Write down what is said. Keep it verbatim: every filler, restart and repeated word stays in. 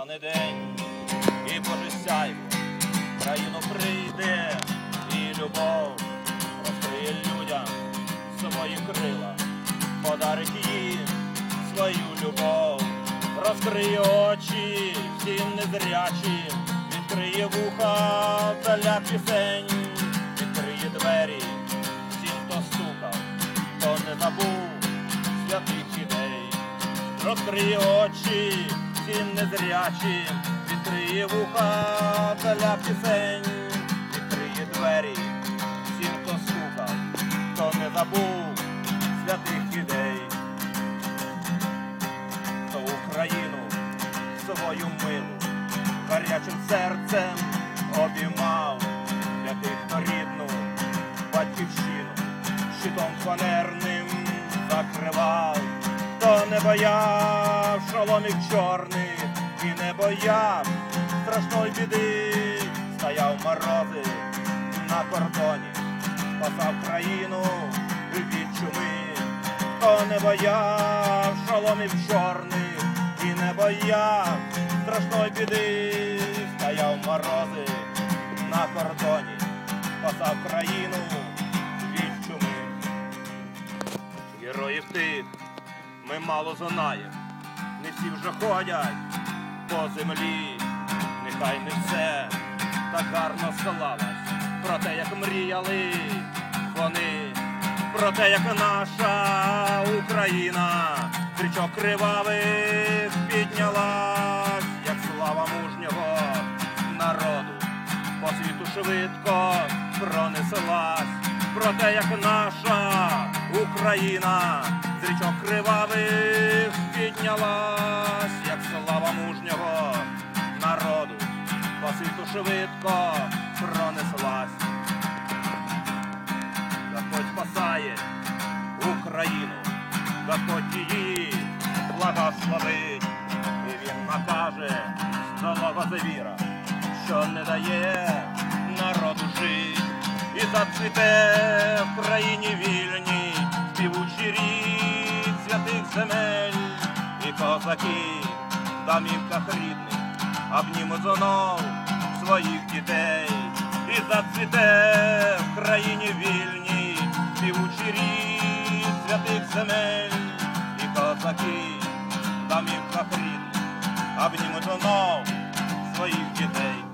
настане день, і Боже сяйво в країну прийде, і любов розкриє людям свої крила, подарить їм свою любов, розкриє очі всім незрячим, відкриє вуха для пісень, відкриє двері всім, хто стукав, хто не забув святих ідей, розкриє очі всім незрячим, відкриє вуха для пісень, відкриє двері всім, хто стукав, хто не забув святих ідей, хто Україну свою милу гарячим серцем обіймав, для тих, хто рідну батьківщину щитом фанерним закривав, хто не бояв шоломів чорних і не бояв страшної біди, стояв морози на кордоні, спасав країну від чуми, хто не бояв шоломів чорних і не бояв страшної біди, стояв морози на кордоні, спасав країну від чуми. Героїв тих ми мало знаємо, не всі вже ходять по землі, нехай не все так гарно склалось, про те, як мріяли вони, про те, як наша Україна з річок кривавих піднялась, як слава мужнього народу по світу швидко пронеслась, про те, як наша Україна з річок кривавих піднялась, як слава мужнього народу по світу швидко пронеслась. Господь спасає Україну, Господь її благословить, і Він накаже злого звіра, що не дає народу жить, і зацвіте в країні вільній співучий рід святих земель, і козаки в домівках рідних обнімуть знов своїх дітей, і зацвіте в країні вільній співучий рід святих земель, і козаки в домівках рідних обнімуть знов своїх дітей.